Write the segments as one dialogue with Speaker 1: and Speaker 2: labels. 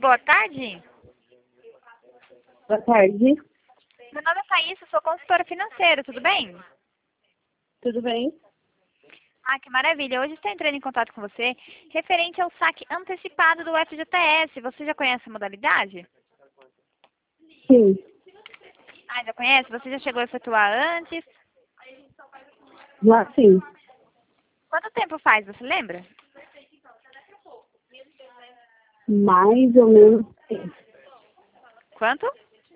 Speaker 1: boa tarde.
Speaker 2: Boa tarde.
Speaker 1: Meu nome é Thaís, eu sou consultora financeira, tudo bem?
Speaker 2: Tudo bem?
Speaker 1: Ah, que maravilha. Hoje estou entrando em contato com você referente ao saque antecipado do FGTS. Você já conhece a modalidade?
Speaker 2: Sim.
Speaker 1: Ah, já conhece? Você já chegou a efetuar antes?
Speaker 2: Lá sim.
Speaker 1: Quanto tempo faz, você lembra?
Speaker 2: Mais ou menos.
Speaker 1: Quanto?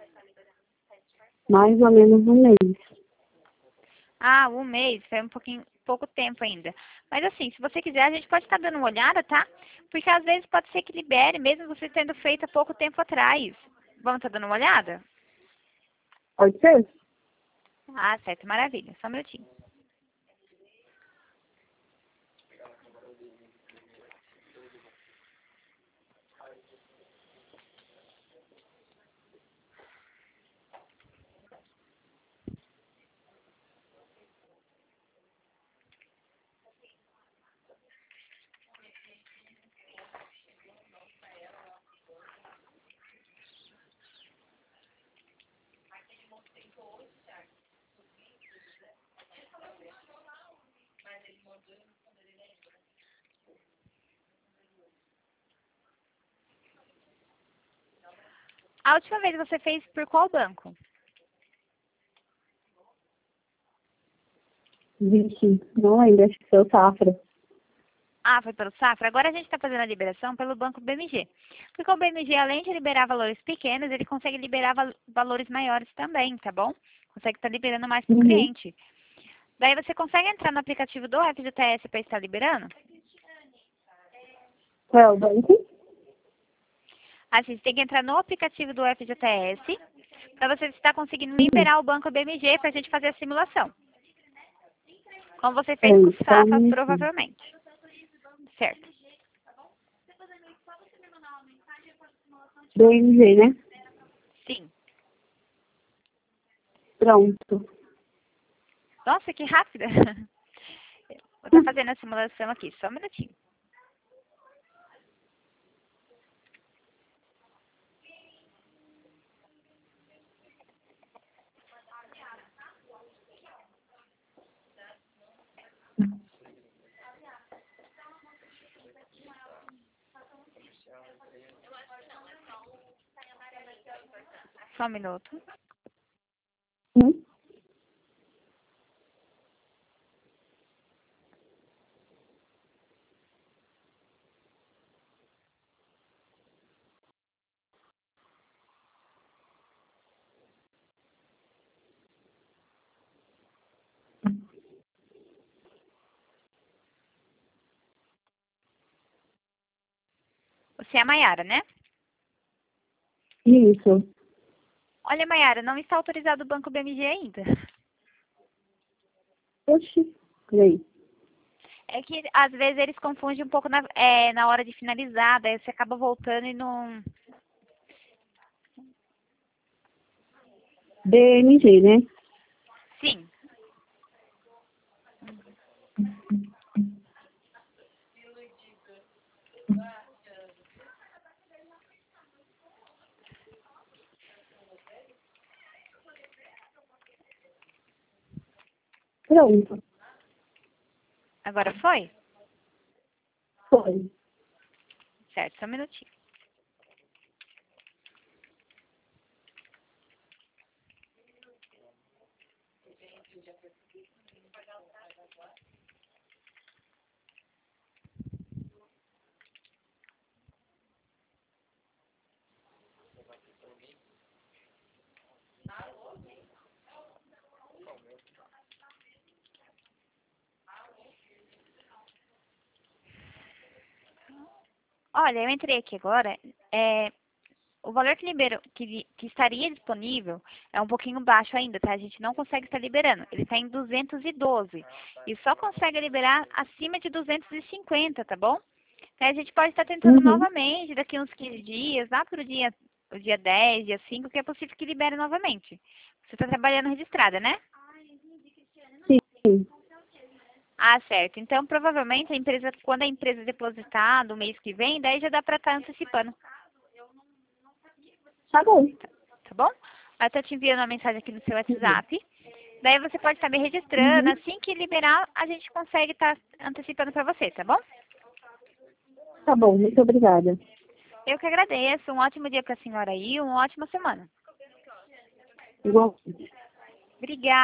Speaker 2: Mais ou menos um mês.
Speaker 1: Ah, um mês, foi pouco tempo ainda. Mas assim, se você quiser, a gente pode estar dando uma olhada, tá? Porque às vezes pode ser que libere, mesmo você tendo feito há pouco tempo atrás. Vamos estar dando uma olhada?
Speaker 2: Pode ser?
Speaker 1: Ah, certo, maravilha. Só um minutinho. A última vez você fez por qual banco?
Speaker 2: Vixe, não lembro, acho que foi o Safra.
Speaker 1: Ah, foi pelo Safra? Agora a gente está fazendo a liberação pelo Banco BMG. Porque o BMG, além de liberar valores pequenos, ele consegue liberar valores maiores também, tá bom? Consegue estar liberando mais para o
Speaker 2: Uhum.
Speaker 1: cliente. Daí você consegue entrar no aplicativo do FGTS para estar liberando?
Speaker 2: Qual é o banco?
Speaker 1: Assim, você tem que entrar no aplicativo do FGTS para você estar conseguindo liberar o Banco BMG para a gente fazer a simulação. Como você fez com o
Speaker 2: Só um
Speaker 1: Safra,
Speaker 2: minutinho.
Speaker 1: provavelmente. Certo.
Speaker 2: Do MG, né?
Speaker 1: Sim.
Speaker 2: Pronto.
Speaker 1: Nossa, que rápida. Vou estar fazendo a simulação aqui, só um minutinho. Só um minuto.
Speaker 2: Hum?
Speaker 1: Você é a Maiara, né?
Speaker 2: Isso.
Speaker 1: Olha, Maiara, não está autorizado o Banco BMG ainda.
Speaker 2: Oxi. Peraí.
Speaker 1: É que às vezes eles confundem um pouco na hora de finalizar, daí você acaba voltando e não.
Speaker 2: BMG, né?
Speaker 1: Sim.
Speaker 2: Pronto.
Speaker 1: Agora foi?
Speaker 2: Foi.
Speaker 1: Certo, só um minutinho. Olha, eu entrei aqui agora. O valor que estaria disponível é um pouquinho baixo ainda, tá? A gente não consegue estar liberando. Ele está em 212. E só consegue liberar acima de 250, tá bom? Então, a gente pode estar tentando
Speaker 2: Uhum.
Speaker 1: novamente daqui uns 15 dias, lá para o dia 10, dia 5, que é possível que libere novamente. Você está trabalhando registrada, né?
Speaker 2: Sim.
Speaker 1: Ah, certo. Então, provavelmente, quando a empresa depositar no mês que vem, daí já dá para estar antecipando.
Speaker 2: Tá bom.
Speaker 1: Tá bom? Eu tô te enviando uma mensagem aqui no seu WhatsApp. Daí você pode estar me registrando.
Speaker 2: Uhum.
Speaker 1: Assim que liberar, a gente consegue estar antecipando para você, tá bom?
Speaker 2: Tá bom, muito obrigada.
Speaker 1: Eu que agradeço. Um ótimo dia para a senhora aí, uma ótima semana.
Speaker 2: Igual.
Speaker 1: Obrigada.